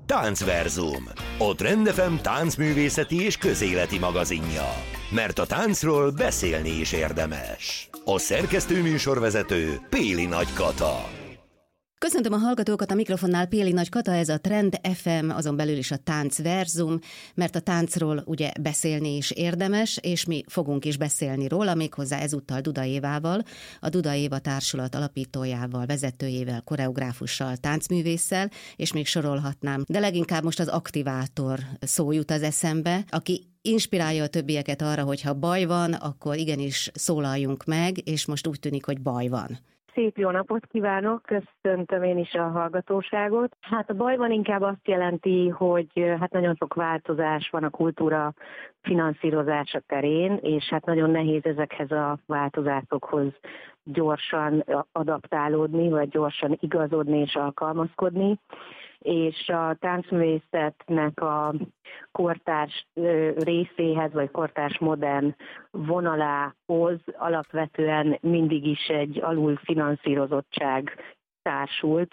Táncverzum, a Trend FM táncművészeti és közéleti magazinja. Mert a táncról beszélni is érdemes. A szerkesztő műsorvezető Péli Nagy Kata. Köszöntöm a hallgatókat, a mikrofonnál Péli Nagy Kata, ez a Trend FM, azon belül is a Táncverzum, mert a táncról ugye beszélni is érdemes, és mi fogunk is beszélni róla, méghozzá ezúttal Duda Évával, a Duda Éva Társulat alapítójával, vezetőjével, koreográfussal, táncművésszel, és még sorolhatnám. De leginkább most az aktivátor szó jut az eszembe, aki inspirálja a többieket arra, hogy ha baj van, akkor igenis szólaljunk meg, és most úgy tűnik, hogy baj van. Szép jó napot kívánok, köszöntöm én is a hallgatóságot. Hát a baj van inkább azt jelenti, hogy nagyon sok változás van a kultúra finanszírozása terén, és hát nagyon nehéz ezekhez a változásokhoz gyorsan adaptálódni, vagy gyorsan igazodni és alkalmazkodni. És a táncművészetnek a kortárs részéhez, vagy kortárs modern vonalához alapvetően mindig is egy alulfinanszírozottság társult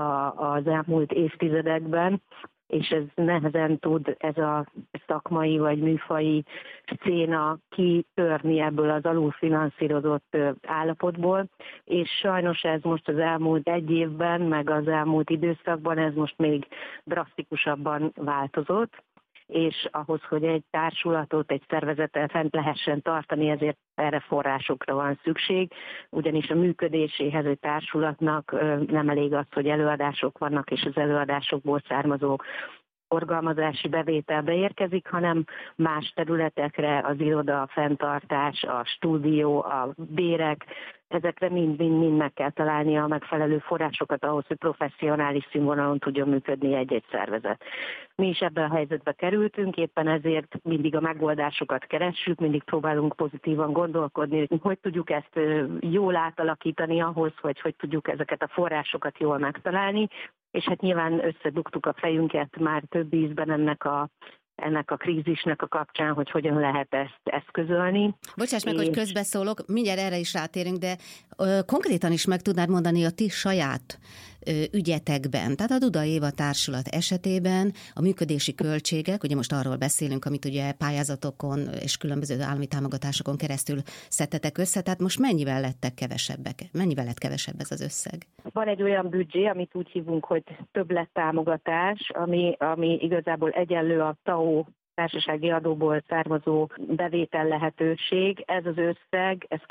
az elmúlt évtizedekben, és ez nehezen tud ez a szakmai vagy műfaji szcéna kitörni ebből az alulfinanszírozott állapotból, és sajnos ez most az elmúlt egy évben, meg az elmúlt időszakban ez most még drasztikusabban változott, és ahhoz, hogy egy társulatot, egy szervezetet fent lehessen tartani, ezért erre forrásokra van szükség, ugyanis a működéséhez egy társulatnak nem elég az, hogy előadások vannak, és az előadásokból származó forgalmazási bevételbe érkezik, hanem más területekre, az iroda, a fenntartás, a stúdió, a bérek, ezekre mind meg kell találni a megfelelő forrásokat ahhoz, hogy professzionális színvonalon tudjon működni egy-egy szervezet. Mi is ebben a helyzetbe kerültünk, éppen ezért mindig a megoldásokat keressük, mindig próbálunk pozitívan gondolkodni, hogy tudjuk ezt jól átalakítani ahhoz, hogy tudjuk ezeket a forrásokat jól megtalálni, és hát nyilván összedugtuk a fejünket már több ízben ennek a krízisnek a kapcsán, hogy hogyan lehet ezt eszközölni. Bocsáss meg, hogy közbeszólok, mindjárt erre is rátérünk, de konkrétan is meg tudnád mondani a ti saját ügyetekben, tehát a Duda Éva Társulat esetében a működési költségek, ugye most arról beszélünk, amit ugye pályázatokon és különböző állami támogatásokon keresztül szedtetek össze, tehát most mennyivel lettek kevesebbek? Mennyivel lett kevesebb ez az összeg? Van egy olyan büdzsé, amit úgy hívunk, hogy többlettámogatás, ami igazából egyenlő a TAO társasági adóból származó bevétel lehetőség. Ez az összeg, ez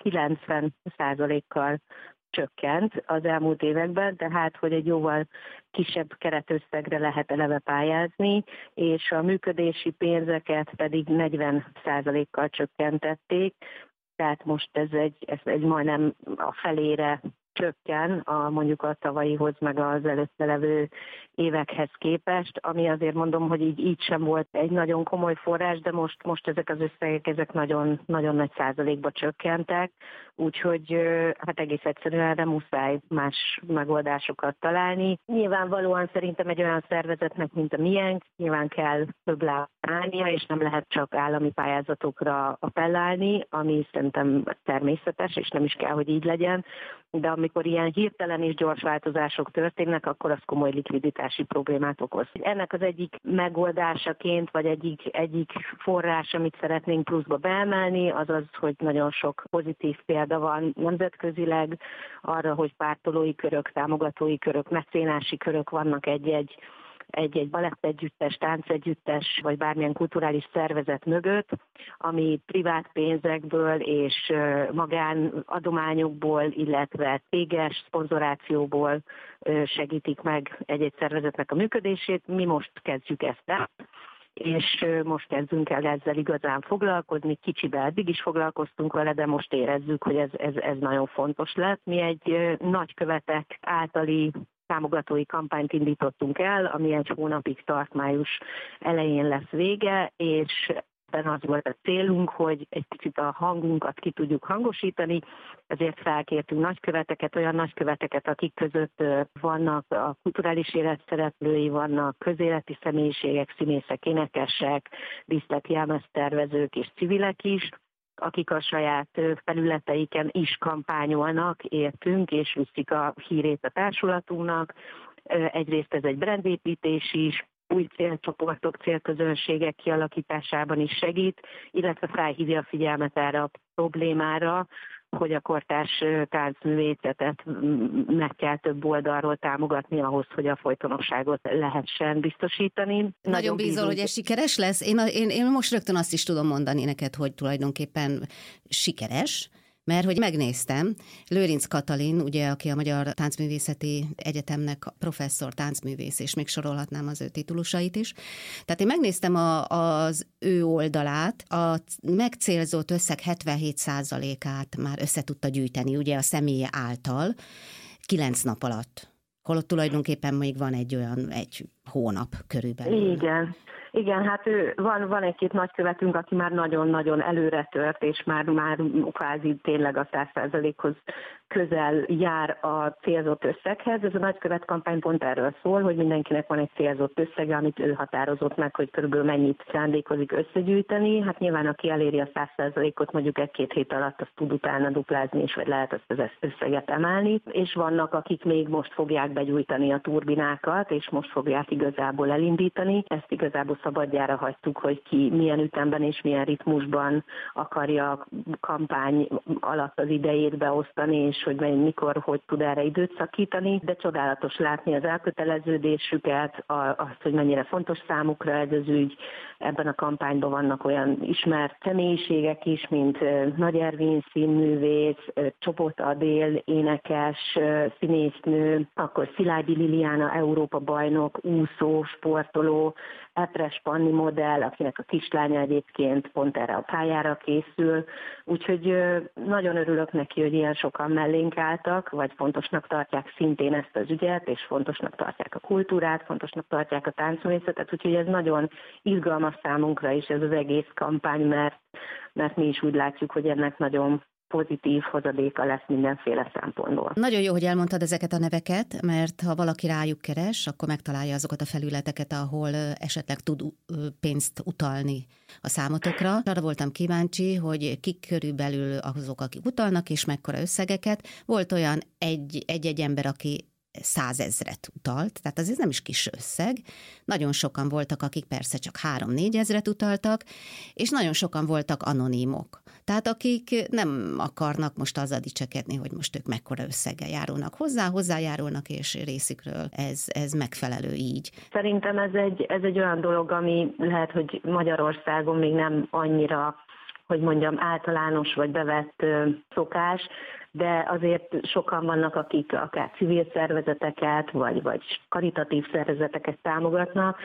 90%-kal csökkent az elmúlt években, tehát hogy egy jóval kisebb keretösszegre lehet eleve pályázni, és a működési pénzeket pedig 40%-kal csökkentették, tehát most ez egy majdnem a felére csökken mondjuk a tavalyihoz, meg az előtte levő évekhez képest, ami azért mondom, hogy így sem volt egy nagyon komoly forrás, de most ezek az összegek ezek nagyon, nagyon nagy százalékba csökkentek, úgyhogy hát egész egyszerűen erre muszáj más megoldásokat találni. Nyilvánvalóan szerintem egy olyan szervezetnek, mint a miénk, nyilván kell több állnia, és nem lehet csak állami pályázatokra appellálni, ami szerintem természetes, és nem is kell, hogy így legyen, de amikor ilyen hirtelen és gyors változások történnek, akkor az komoly likviditási problémát okoz. Ennek az egyik megoldásaként, vagy egyik forrás, amit szeretnénk pluszba beemelni, az az, hogy nagyon sok pozitív példa van nemzetközileg arra, hogy pártolói körök, támogatói körök, mecénási körök vannak egy balettegyüttes, táncegyüttes, vagy bármilyen kulturális szervezet mögött, ami privát pénzekből és magánadományokból, illetve céges szponzorációból segítik meg egy-egy szervezetnek a működését. Mi most kezdjük ezt el, és most kezdünk el ezzel igazán foglalkozni. Kicsibe eddig is foglalkoztunk vele, de most érezzük, hogy ez nagyon fontos lett. Mi egy nagykövetek általi támogatói kampányt indítottunk el, ami egy hónapig tart, május elején lesz vége, és ebben az volt a célunk, hogy egy picit a hangunkat ki tudjuk hangosítani, ezért felkértünk nagyköveteket, olyan nagyköveteket, akik között vannak a kulturális élet szereplői, vannak közéleti személyiségek, színészek, énekesek, díszlet, jelmeztervezők és civilek is, akik a saját felületeiken is kampányolnak, értünk, és viszik a hírét a társulatunknak. Egyrészt ez egy brandépítés is, új célcsoportok, célközönségek kialakításában is segít, illetve felhívja a figyelmet erre a problémára, hogy a kortárs táncművészetet meg kell több oldalról támogatni ahhoz, hogy a folytonosságot lehessen biztosítani. Nagyon bízol, hogy ez sikeres lesz? Én most rögtön azt is tudom mondani neked, hogy tulajdonképpen sikeres, mert hogy megnéztem, Lőrinc Katalin, ugye, aki a Magyar Táncművészeti Egyetemnek professzor, táncművész, és még sorolhatnám az ő titulusait is. Tehát én megnéztem az ő oldalát, a megcélzott összeg 77%-át már össze tudta gyűjteni, ugye a személye által 9 nap alatt. Holott tulajdonképpen még van egy hónap körülbelül. Igen, hát van egy-két nagykövetünk, aki már nagyon-nagyon előre tört, és már kvázi tényleg a 100%-hoz közel jár a célzott összeghez. Ez a nagykövet kampány pont erről szól, hogy mindenkinek van egy célzott összege, amit ő határozott meg, hogy körülbelül mennyit szándékozik összegyűjteni. Hát nyilván aki eléri a 100%-ot mondjuk 1-2 hét alatt, azt tud utána duplázni, és vagy lehet azt az összeget emelni. És vannak, akik még most fogják begyújtani a turbinákat, és most fogják igazából elindítani. Ezt igazából szabadjára hagytuk, hogy ki milyen ütemben és milyen ritmusban akarja a kampány alatt az idejét beosztani, és hogy mikor, hogy tud erre időt szakítani, de csodálatos látni az elköteleződésüket, azt, hogy mennyire fontos számukra ez az ügy. Ebben a kampányban vannak olyan ismert személyiségek is, mint Nagy Ervin színművész, Csopot Adél énekes, színésznő, akkor Szilágyi Liliana Európa bajnok, úszó, sportoló, Epres Panni modell, akinek a kislánya egyébként pont erre a pályára készül. Úgyhogy nagyon örülök neki, hogy ilyen sokan mellénk álltak, vagy fontosnak tartják szintén ezt az ügyet, és fontosnak tartják a kultúrát, fontosnak tartják a táncművészetet, úgyhogy ez nagyon izgalmas számunkra is ez az egész kampány, mert mi is úgy látjuk, hogy ennek nagyon pozitív hozadéka lesz mindenféle szempontból. Nagyon jó, hogy elmondtad ezeket a neveket, mert ha valaki rájuk keres, akkor megtalálja azokat a felületeket, ahol esetleg tud pénzt utalni a számotokra. Arra voltam kíváncsi, hogy kik körülbelül azok, akik utalnak, és mekkora összegeket. Volt olyan egy ember, aki 100 000 utalt, tehát ez nem is kis összeg. Nagyon sokan voltak, akik persze csak 3-4 ezret utaltak, és nagyon sokan voltak anonímok. Tehát akik nem akarnak most azzal dicsekedni, hogy most ők mekkora összeggel járulnak hozzájárulnak, és részükről ez megfelelő így. Szerintem ez egy olyan dolog, ami lehet, hogy Magyarországon még nem annyira, hogy mondjam, általános vagy bevett szokás, de azért sokan vannak, akik akár civil szervezeteket, vagy karitatív szervezeteket támogatnak,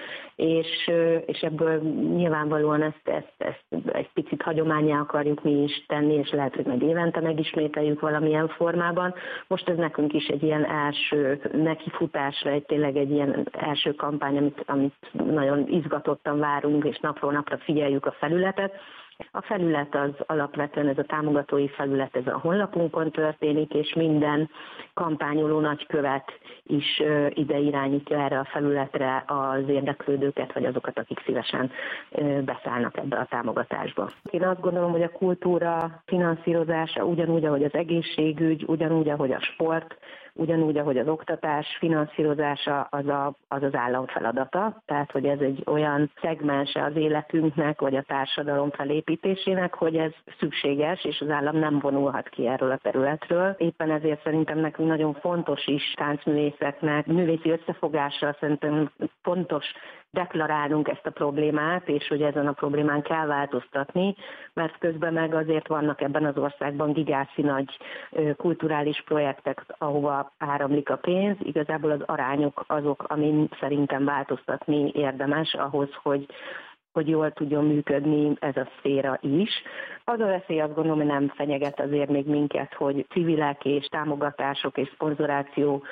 és ebből nyilvánvalóan ezt egy picit hagyománnyá akarjuk mi is tenni, és lehet, hogy majd évente megismételjük valamilyen formában. Most ez nekünk is egy ilyen első nekifutásra, tényleg egy ilyen első kampány, amit nagyon izgatottan várunk, és napról napra figyeljük a felületet. A felület az alapvetően, ez a támogatói felület, ez a honlapunkon történik, és minden kampányoló nagykövet is ide irányítja erre a felületre az érdeklődőket, vagy azokat, akik szívesen beszállnak ebbe a támogatásba. Én azt gondolom, hogy a kultúra finanszírozása ugyanúgy, ahogy az egészségügy, ugyanúgy, ahogy a sport, ugyanúgy, ahogy az oktatás finanszírozása az állam feladata, tehát hogy ez egy olyan szegmense az életünknek, vagy a társadalom felépítésének, hogy ez szükséges, és az állam nem vonulhat ki erről a területről. Éppen ezért szerintem nekünk nagyon fontos is táncművészeknek, művészi összefogással szerintem fontos deklarálnunk ezt a problémát, és hogy ezen a problémán kell változtatni, mert közben meg azért vannak ebben az országban gigászi nagy kulturális projektek, ahova áramlik a pénz. Igazából az arányok azok, amin szerintem változtatni érdemes ahhoz, hogy jól tudjon működni ez a szféra is. Az a veszély, azt gondolom, hogy nem fenyeget azért még minket, hogy civilek és támogatások és szponzoráció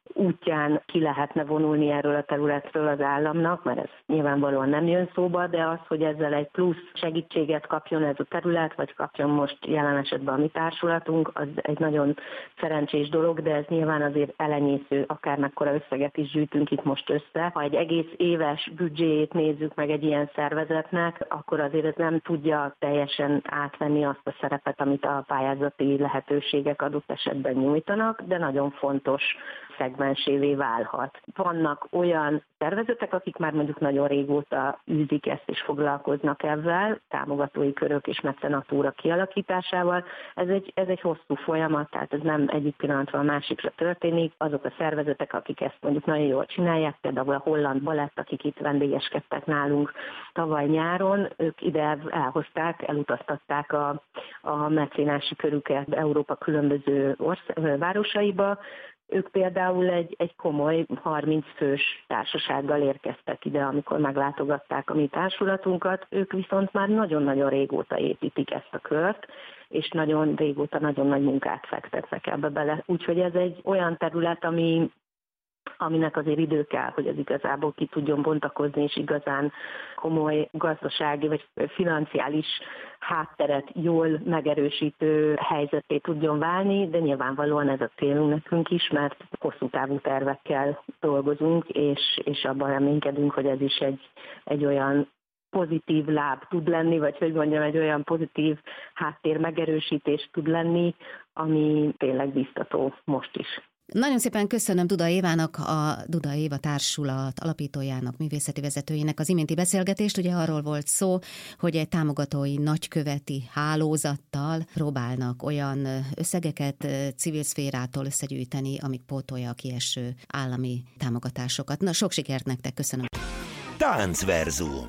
útján ki lehetne vonulni erről a területről az államnak, mert ez nyilvánvalóan nem jön szóba, de az, hogy ezzel egy plusz segítséget kapjon ez a terület, vagy kapjon most jelen esetben a mi társulatunk, az egy nagyon szerencsés dolog, de ez nyilván azért elenyésző, akármekkora összeget is gyűjtünk itt most össze. Ha egy egész éves büdzséjét nézzük meg egy ilyen szervezetnek, akkor azért ez nem tudja teljesen átvenni azt a szerepet, amit a pályázati lehetőségek adott esetben nyújtanak, de nagyon fontos szegmensévé válhat. Vannak olyan szervezetek, akik már mondjuk nagyon régóta űzik ezt és foglalkoznak ezzel, támogatói körök és mecenatúra kialakításával. Ez egy hosszú folyamat, tehát ez nem egyik pillanatról a másikra történik. Azok a szervezetek, akik ezt mondjuk nagyon jól csinálják, például a holland balett, akik itt vendégeskedtek nálunk tavaly nyáron, ők ide elutaztatták a mecénási körüket Európa különböző városaiba. Ők például egy komoly 30 fős társasággal érkeztek ide, amikor meglátogatták a mi társulatunkat. Ők viszont már nagyon-nagyon régóta építik ezt a kört, és nagyon régóta nagyon nagy munkát fektettek ebbe bele. Úgyhogy ez egy olyan terület, aminek azért idő kell, hogy az igazából ki tudjon bontakozni, és igazán komoly gazdasági vagy financiális hátteret jól megerősítő helyzetté tudjon válni, de nyilvánvalóan ez a célunk nekünk is, mert hosszú távú tervekkel dolgozunk, és abban reménykedünk, hogy ez is egy olyan pozitív láb tud lenni, vagy hogy mondjam, egy olyan pozitív háttér megerősítés tud lenni, ami tényleg biztató most is. Nagyon szépen köszönöm Duda Évának, a Duda Éva Társulat alapítójának, művészeti vezetőjének az iménti beszélgetést. Ugye arról volt szó, hogy egy támogatói nagyköveti hálózattal próbálnak olyan összegeket civil szférától összegyűjteni, amik pótolja a kieső állami támogatásokat. Na, sok sikert nektek, köszönöm. Táncverzum.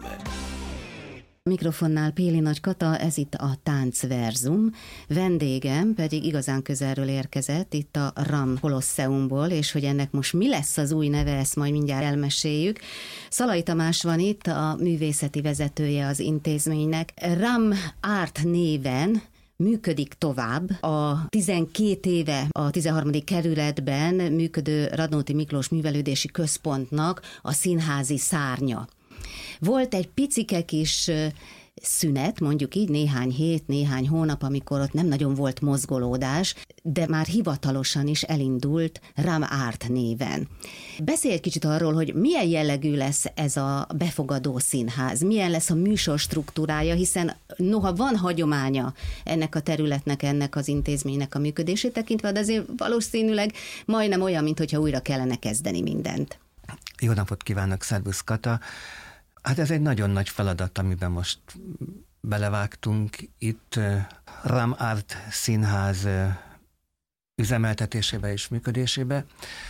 Mikrofonnál Péli Nagy Kata, ez itt a Táncverzum. Vendégem pedig igazán közelről érkezett, itt a RAM Kolosseumból, és hogy ennek most mi lesz az új neve, ezt majd mindjárt elmeséljük. Szalai Tamás van itt, a művészeti vezetője az intézménynek. RAM Art néven működik tovább. A 12 éve a 13. kerületben működő Radnóti Miklós Művelődési Központnak a színházi szárnya. Volt egy picike kis szünet, mondjuk így néhány hét, néhány hónap, amikor ott nem nagyon volt mozgolódás, de már hivatalosan is elindult RAM Art néven. Beszélj egy kicsit arról, hogy milyen jellegű lesz ez a befogadó színház, milyen lesz a műsor struktúrája, hiszen noha van hagyománya ennek a területnek, ennek az intézménynek a működését tekintve, de azért valószínűleg majdnem olyan, mintha újra kellene kezdeni mindent. Jó napot kívánok, szervusz Kata! Hát ez egy nagyon nagy feladat, amiben most belevágtunk. Itt RAM Art Színház üzemeltetésébe és működésébe.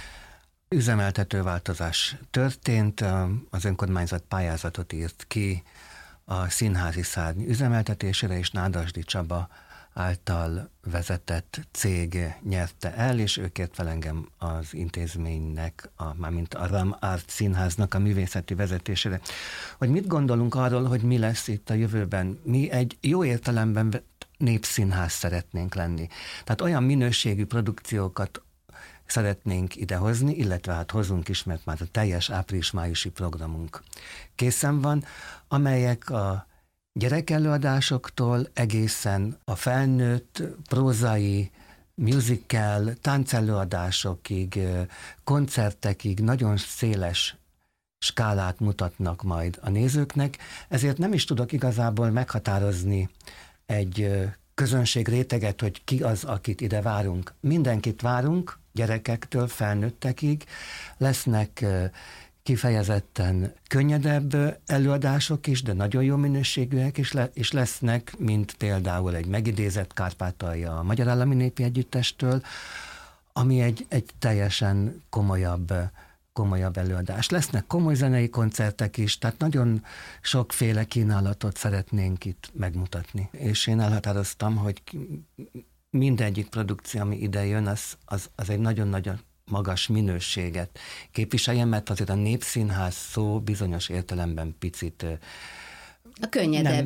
Üzemeltetőváltozás történt, az önkormányzat pályázatot írt ki a színházi szárny üzemeltetésére, és Nádasdy Csaba által vezetett cég nyerte el, és ő kért fel engem az intézménynek, mármint a RAM Art Színháznak a művészeti vezetésére. Hogy mit gondolunk arról, hogy mi lesz itt a jövőben? Mi egy jó értelemben népszínház szeretnénk lenni. Tehát olyan minőségű produkciókat szeretnénk idehozni, illetve hát hozunk is, mert már a teljes április-májusi programunk készen van, amelyek a gyerekelőadásoktól egészen a felnőtt prózai, musical, táncelőadásokig, koncertekig nagyon széles skálát mutatnak majd a nézőknek, ezért nem is tudok igazából meghatározni egy közönség réteget, hogy ki az, akit ide várunk. Mindenkit várunk, gyerekektől felnőttekig, lesznek kifejezetten könnyedebb előadások is, de nagyon jó minőségűek is lesznek, mint például egy megidézett Kárpátalja a Magyar Állami Népi Együttestől, ami egy teljesen komolyabb előadás. Lesznek komoly zenei koncertek is, tehát nagyon sokféle kínálatot szeretnénk itt megmutatni. És én elhatároztam, hogy mindegyik produkció, ami ide jön, az egy nagyon-nagyon magas minőséget képviseljen, mert azért a népszínház szó bizonyos értelemben picit a könnyedebb.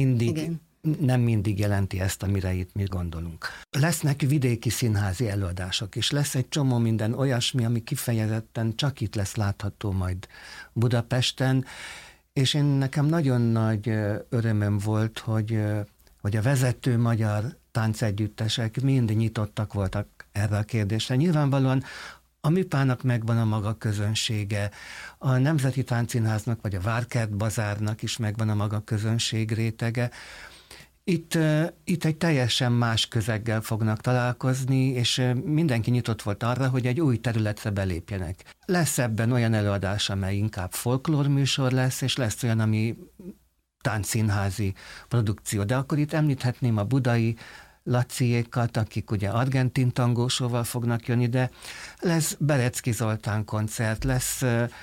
Nem mindig jelenti ezt, amire itt mi gondolunk. Lesznek vidéki színházi előadások, és lesz egy csomó minden olyasmi, ami kifejezetten csak itt lesz látható majd Budapesten, és nekem nagyon nagy örömöm volt, hogy a vezető magyar táncegyüttesek mind nyitottak voltak erre a kérdésre. Nyilvánvalóan a Műpának megvan a maga közönsége, a Nemzeti Táncszínháznak vagy a Várkert Bazárnak is megvan a maga közönség rétege, Itt egy teljesen más közeggel fognak találkozni, és mindenki nyitott volt arra, hogy egy új területre belépjenek. Lesz ebben olyan előadás, amely inkább folklórműsor lesz, és lesz olyan, ami táncszínházi produkció. De akkor itt említhetném a budai Laciékat, akik ugye argentin tangósóval fognak jönni, de lesz Berecki Zoltán koncert, lesz...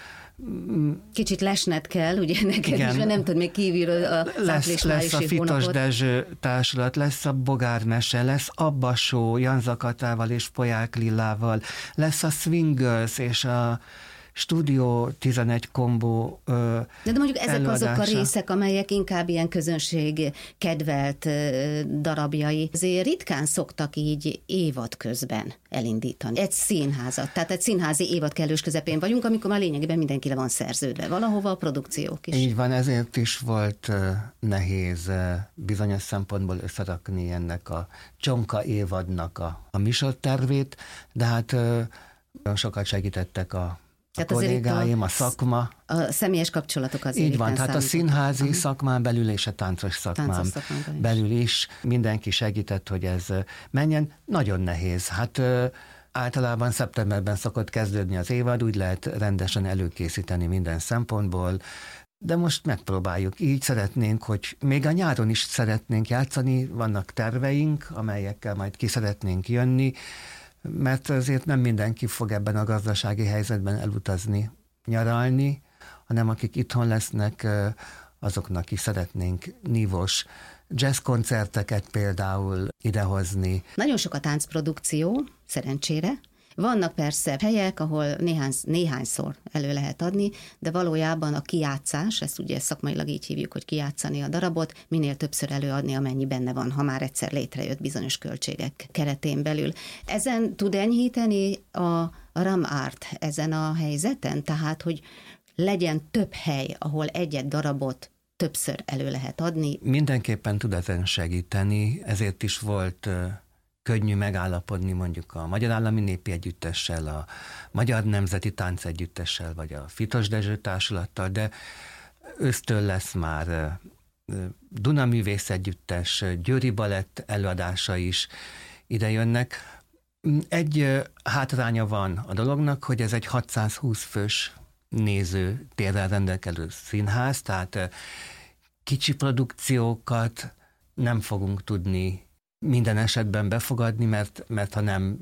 Kicsit lesned kell, ugye neked igen, is, mert nem tudod még kívülről a lesz a Fitos Dezső társulat, lesz a Bogármese, lesz Abba Show, Janza Katával és Polyák Lillával, lesz a Swing Girls és a Studio 11 kombó de mondjuk ezek előadása. Azok a részek, amelyek inkább ilyen közönség kedvelt darabjai. Azért ritkán szoktak így évad közben elindítani egy színházat. Tehát egy színházi évad kellős közepén vagyunk, amikor már lényegében mindenki le van szerződve. Valahova a produkciók is. Így van, ezért is volt nehéz bizonyos szempontból összerakni ennek a csonka évadnak a műsortervét, de hát sokat segítettek a kollégáim, a szakma. A személyes kapcsolatok azért. Így van, tehát a színházi szakmán belül és a táncos szakmán belül is mindenki segített, hogy ez menjen. Nagyon nehéz. Hát általában szeptemberben szokott kezdődni az évad, úgy lehet rendesen előkészíteni minden szempontból, de most megpróbáljuk. Így szeretnénk, hogy még a nyáron is szeretnénk játszani, vannak terveink, amelyekkel majd ki szeretnénk jönni, mert azért nem mindenki fog ebben a gazdasági helyzetben elutazni, nyaralni, hanem akik itthon lesznek, azoknak is szeretnénk nívós jazzkoncerteket például idehozni. Nagyon sok a táncprodukció, szerencsére. Vannak persze helyek, ahol néhányszor elő lehet adni, de valójában a kijátszás, ezt ugye szakmailag így hívjuk, hogy kijátszani a darabot, minél többször előadni, amennyi benne van, ha már egyszer létrejött bizonyos költségek keretén belül. Ezen tud enyhíteni a RAM Art ezen a helyzeten? Tehát, hogy legyen több hely, ahol egy-egy darabot többször elő lehet adni? Mindenképpen tud ezen segíteni, ezért is volt könnyű megállapodni mondjuk a Magyar Állami Népi Együttessel, a Magyar Nemzeti Táncegyüttessel, vagy a Fitos Dezső Társulattal, de ősztől lesz már Duna Művész Együttes, Győri Balett előadása is ide jönnek. Egy hátránya van a dolognak, hogy ez egy 620 fős nézőtérrel rendelkező színház, tehát kicsi produkciókat nem fogunk tudni minden esetben befogadni, mert ha nem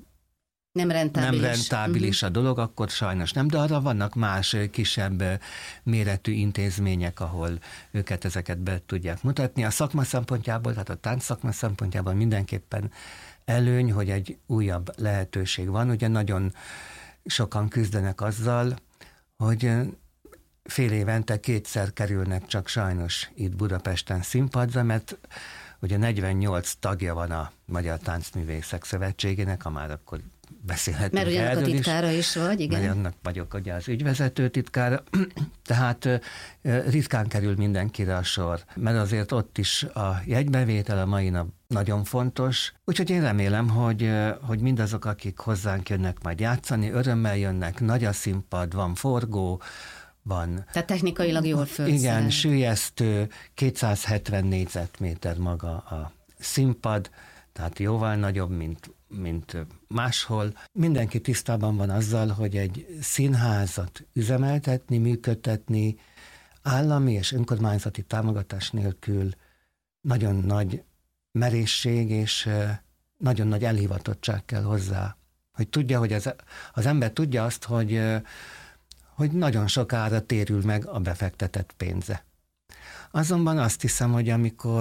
rentábilis a dolog, akkor sajnos nem, de arra vannak más kisebb méretű intézmények, ahol őket ezeket be tudják mutatni. A szakma szempontjából, tehát a tánc szakma szempontjából mindenképpen előny, hogy egy újabb lehetőség van. Ugye nagyon sokan küzdenek azzal, hogy fél évente 2-szer kerülnek csak sajnos itt Budapesten színpadra, mert ugye 48 tagja van a Magyar Táncművészek Szövetségének, ha már akkor beszélhetünk erről is. Mert ugyanak a titkára is vagy, igen? Mert annak vagyok ugye az ügyvezető titkára, tehát ritkán kerül mindenkire a sor, mert azért ott is a jegybevétel a mai nap nagyon fontos, úgyhogy én remélem, hogy mindazok, akik hozzánk jönnek majd játszani, örömmel jönnek, nagy a színpad, van forgó, van. Tehát technikailag jól fölszerelt. Igen, süllyesztő, 270 négyzetméter maga a színpad, tehát jóval nagyobb, mint máshol. Mindenki tisztában van azzal, hogy egy színházat üzemeltetni, működtetni állami és önkormányzati támogatás nélkül nagyon nagy merészség és nagyon nagy elhivatottság kell hozzá. Hogy tudja, hogy az ember tudja azt, hogy nagyon sokára térül meg a befektetett pénze. Azonban azt hiszem, hogy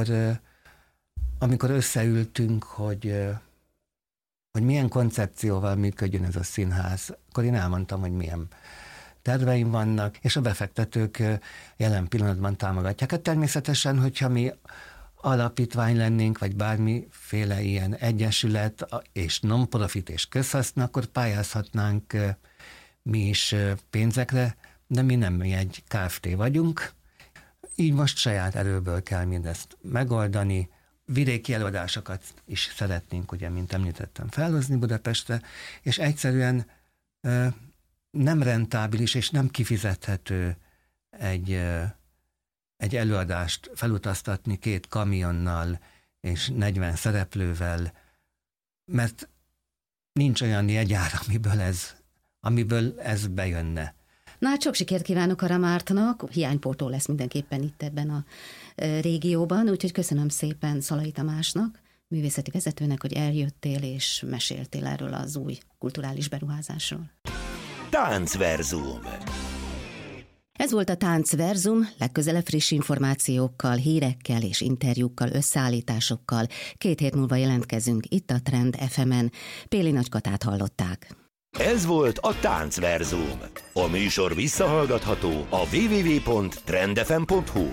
amikor összeültünk, hogy milyen koncepcióval működjön ez a színház, akkor én elmondtam, hogy milyen terveim vannak, és a befektetők jelen pillanatban támogatják. Hát természetesen, hogyha mi alapítvány lennénk, vagy bármiféle ilyen egyesület, és non-profit és közhaszna, akkor pályázhatnánk mi is pénzekre, de mi egy Kft. Vagyunk. Így most saját erőből kell mindezt megoldani. Vidéki előadásokat is szeretnénk, ugye, mint említettem, felhozni Budapestre, és egyszerűen nem rentábilis és nem kifizethető egy előadást felutaztatni 2 kamionnal és 40 szereplővel, mert nincs olyan jegyár, amiből ez bejönne. Na hát sok sikert kívánok a Ramártnak, hiánypótló lesz mindenképpen itt ebben a régióban, úgyhogy köszönöm szépen Szalai Tamásnak, művészeti vezetőnek, hogy eljöttél és meséltél erről az új kulturális beruházásról. Táncverzum. Ez volt a Táncverzum, legközelebb friss információkkal, hírekkel és interjúkkal, összeállításokkal. 2 hét múlva jelentkezünk itt a Trend FM-en. Péli Nagy Katát hallották. Ez volt a Táncverzum. A műsor visszahallgatható a www.trendfm.hu.